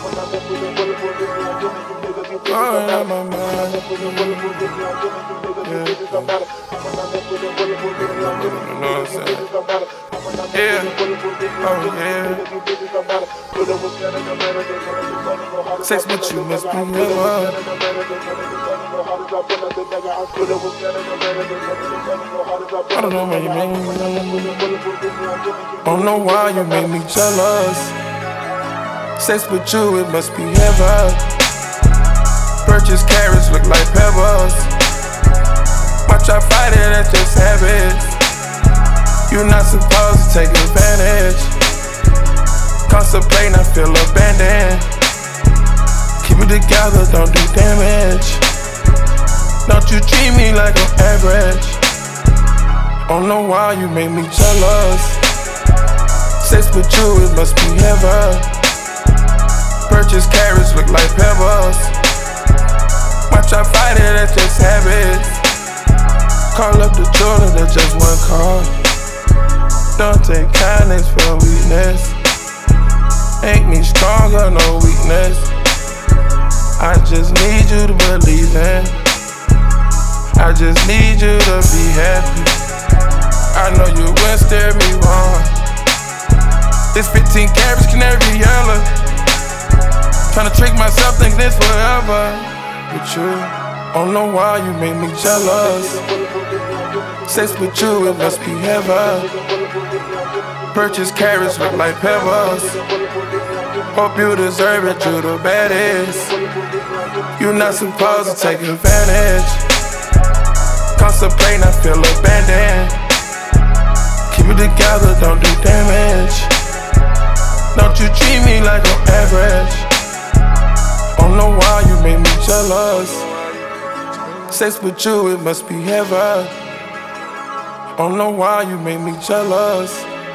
Going on my mind. Yeah. You know what I'm saying? Yeah. Oh yeah. Sex with you must be heaven. I don't know why you make me. Don't know why you make me jealous. Sex with you, it must be heaven. Purchase carrots, look like pebbles. Watch I fight it, that's just habits. You're not supposed to take advantage. Contemplate, I feel abandoned. Keep it together, don't do damage. Don't you treat me like I'm average. Don't know why you make me jealous. Sex with you, it must be heaven. Purchase carrots, look like pebbles. Watch I fight it, that's just habits. Call up the jeweler, that's just one call. Don't take kindness for weakness. Ain't me stronger, no weakness. I just need you to believe in. I just need you to be happy. I know you wouldn't steer me wrong. This 15 carats canary yellow. Tryna trick myself, think this forever. With you, don't know why you make me jealous. Sex with you, it must be heaven. Purchase carrots, look like pebbles. Hope you deserve it, you the baddest. You're not supposed to take advantage. Contemplate, I feel abandoned. Keep it together, don't do damage. Don't you treat me like I'm average. Don't know why you make me jealous. Sex with you, it must be heaven. Don't know why you make me jealous.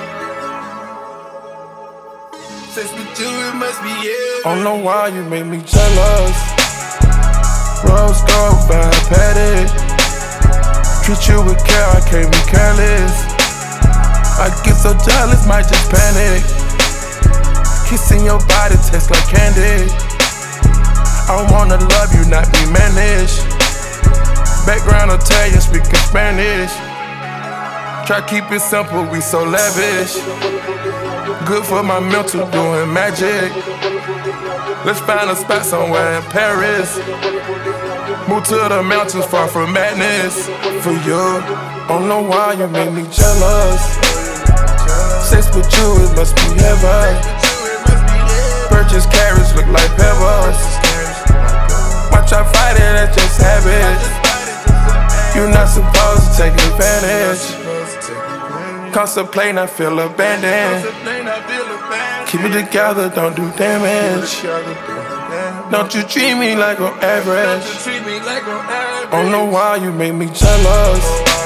Sex with you, it must be heaven. Don't know why you make me jealous. Rose gold, fine patty. Treat you with care, I can't be careless. I get so jealous, might just panic. Kissing your body tastes like candy. I wanna love you, not be managed. Background Italian, speaking Spanish. Try keep it simple, we so lavish. Good for my mental, doing magic. Let's find a spot somewhere in Paris. Move to the mountains, far from madness. For you, don't know why you make me jealous. Sex with you, it must be heaven. Purchase carrots, look like pebbles. Watch I fight it, that's just habits. You're not supposed to take advantage. Contemplate, I feel abandoned. Keep it together, don't do damage. Don't you treat me like I'm average. Don't know why you make me jealous.